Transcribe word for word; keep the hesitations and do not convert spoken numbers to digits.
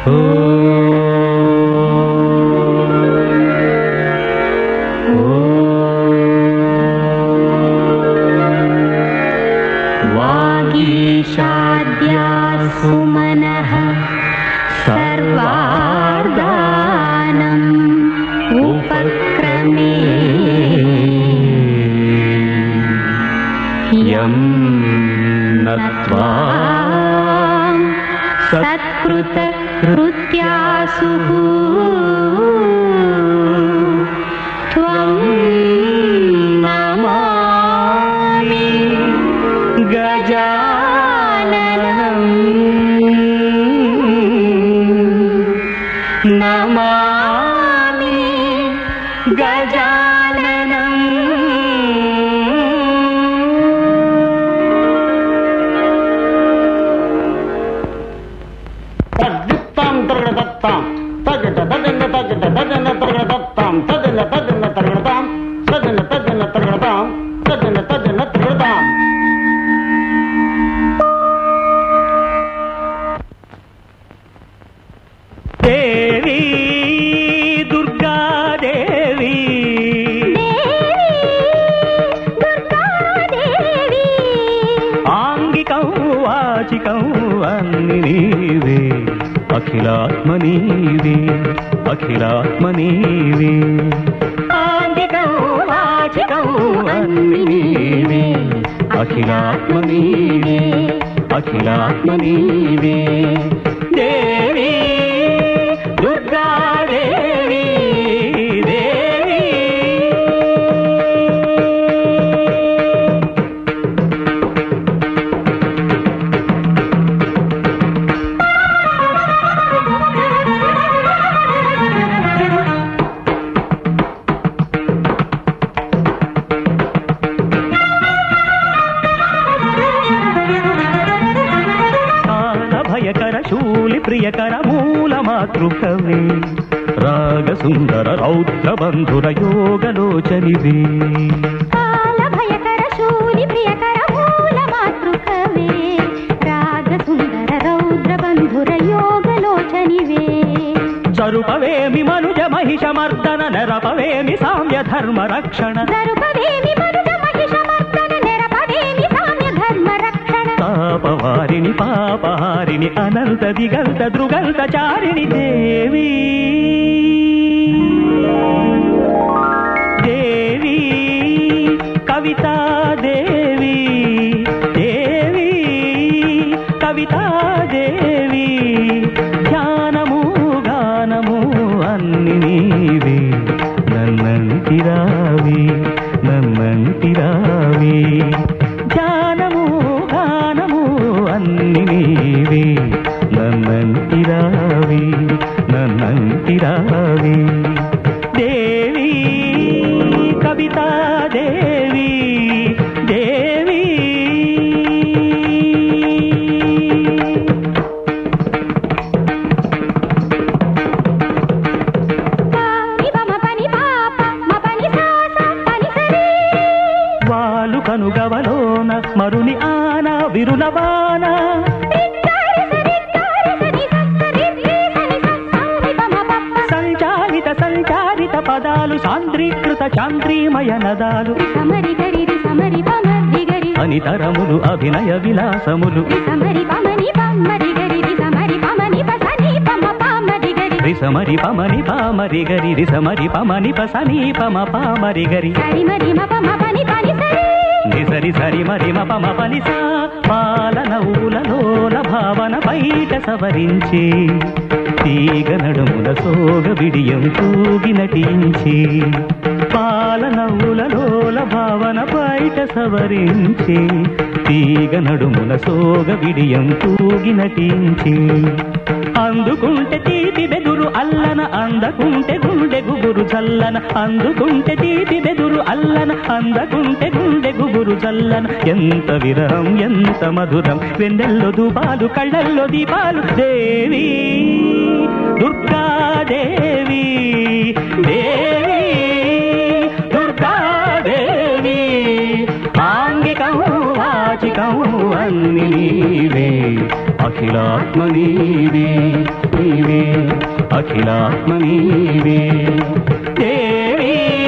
वागीशाद्यासु मनः सर्वार्धानम् उपक्रमे यं नत्वा सत्कृतकृत्यासु त्वं नमामि गजाननं नमामि गजाननं तद्दित्तां तर्गदत्तां तगट तदन्न तगट तदन्न तर्गदत्तां तदन्न तदन्न तर्गदां तदन्न तदन्न तर्गदां तदन्न तदन्न तर्गदां देवी दुर्गा देवी दुर्गा देवी आंगिकं वाचिकं अन्नि नीवे अखिलात्म नीवे अखिलात्म नीवे आंगिकं वाचिकं अन्नि नीवे अखिलात्म नीवे अखिलात्म नीवे देवी दुर्गा देवी देवी शूलि प्रियकर मूल मातृकवे राग सुंदर रौद्र बंधुर योगलोचनिवे काल भयकर शूलि प्रियकर मूल मातृकवे राग सुंदर रौद्र बंधुर योगलोचनिवे जरुपवेमि मनुज महिष मर्दन नरपवेमि साम्य धर्म रक्षण जरुपवेमि मनुज महिष मर्दन नरपवेमि साम्य धर्म रक्षण तापवारिणि पापहारिणि अनंत दिगंत दृगंत चारिणि देवी देवी कविता देवी देवी कविता देवी ध्यानमु गानमु अन्नि नीवे नन्नंटि रावी नन्नंटि रावी ध्यानमु गानमु अन्नि नीवे नन्नंटि रावी नन्नंटि रावी देवी कविता देवी देवी వాలు కనుగవలోన మరుని ఆన విరులవాన సంచారిత సంచారిత పదాలు సాంద్రీకృత చాంద్రీమయ నదాలు అనితరములు అభినయ విలాసములు రిసమరి పమని పామరి గరి రిసమరి పమని పసని పమ పామరి గరి నిసరి సరి మరి మపమ పనిసా పాలన ఊలలోల భావన బయట సవరించి తీగ నడుముల సోగ బిడియం తూగి నటించి పాలన ఊలలోల భావన బయట సవరించి తీగ నడుముల సోగ బిడియం తూగి నటించి అందుకుంటే తీపి బెదురు అల్లన అందకుంటే గుండె గుబురు చల్లన అందుకుంటే తీపి బెదురు అల్లన అందకుంటే గుండె గుబురు చల్లన ఎంత విరహం ఎంత మధురం వెన్నెల్లో దూపాలు కళ్ళల్లో దీపాలు దేవి దుర్గా దేవి దేవి దుర్గా దేవి ఆంగికం వాచికం అన్ని నీవే అఖిలాత్మ నీవే నీవే అఖిలాత్మ నీవే దేవి